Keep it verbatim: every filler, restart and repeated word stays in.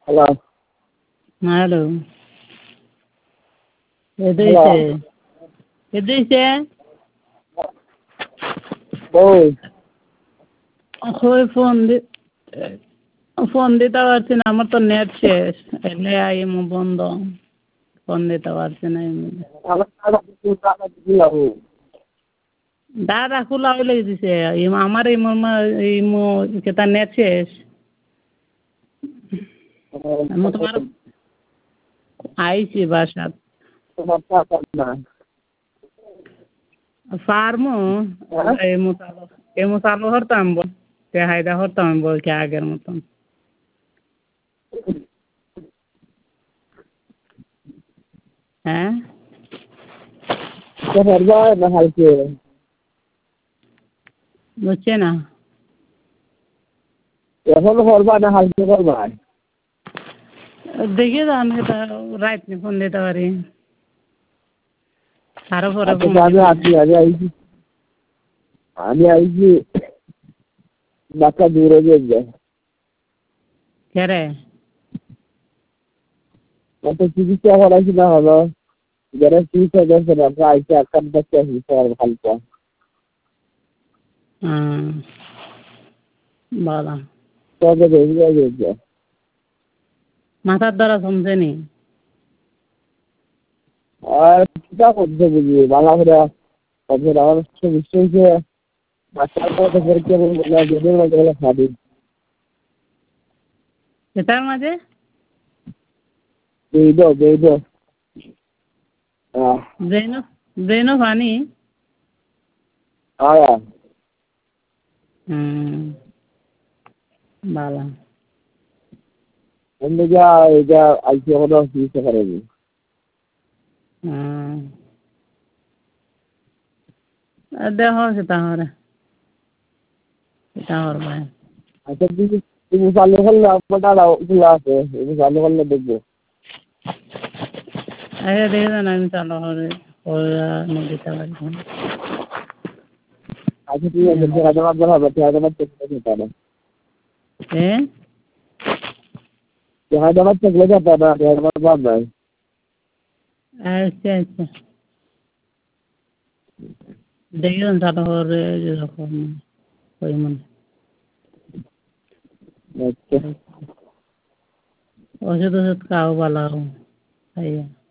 Hello. Hello. কেডে hello. হইছে? কেডে হইছে? কই? কই ফোন দি ফোন দিতে পারছি না, আমার তো নেট শেষ। এলে আইমু বন্ধ। ফোন দিতে পারছি না এমনি। দাদা খোলা হইলে দিছে। ইমা আমার ইমো মা ইমো কেতা নেট শেষ। আমি তোমার আইছি বাসাত। পারমু এমু চালু এমু চালু করতাম বল। তেহাইদা করতাম বল কি আগের মতন। হ্যাঁ? বুঝছে না? এখন করবা না হালকা করবা? দেখি যান এটা রাইত নি ফোন দিতে পারি। আরো পরে আচ্ছা ফোন আমি দিবো। আসি আমি আইছি আমি আইছি বাচ্চা দূরে গিয়ে কেরে? কত চিকিৎসা করাইছি না হলো যারা চিকিৎসা করছে না আইসে একটা বাচ্চা হালকা হুম বালা তবে বেরিয়ে গিয়েছে মাথার দ্বারা কমছে নি? আর কিটা করছে বুঝি বালা করে তারপর আমার নিশ্চয়ই বাচ্চার পথে পরীক্ষা বলে বেদের মধ্যে গেলে খাবি এটার মাঝে? বেদ বেদ আহ ব্রেনো ব্রেনো ফানি? আয়া হুম বালা অন্য যা এটা আইসি এখনো চিকিৎসা করেনি হুম দেহ সেটা হরে সেটা হর ভাই আচ্ছা তুমি তুমি চালু করলে আপনারটা খোলা আছে তুমি চালু করলে দেখবো আরে দেখে যান আমি চালু হরে ওরা দিতে পারি আচ্ছা ঠিক আছে ঠেকাতে পারবে হবে ঠেকাতে পারতে যেতে না হ্যাঁ ঠেকাতে পারতে গেলে যেতে না ঠেকাতে পারবো নাই আচ্ছা আচ্ছা দেখে যান চালু হরে যেরকম ওই মনে আচ্ছা ওষুধ ওষুধ খাও ভালো খাইয়া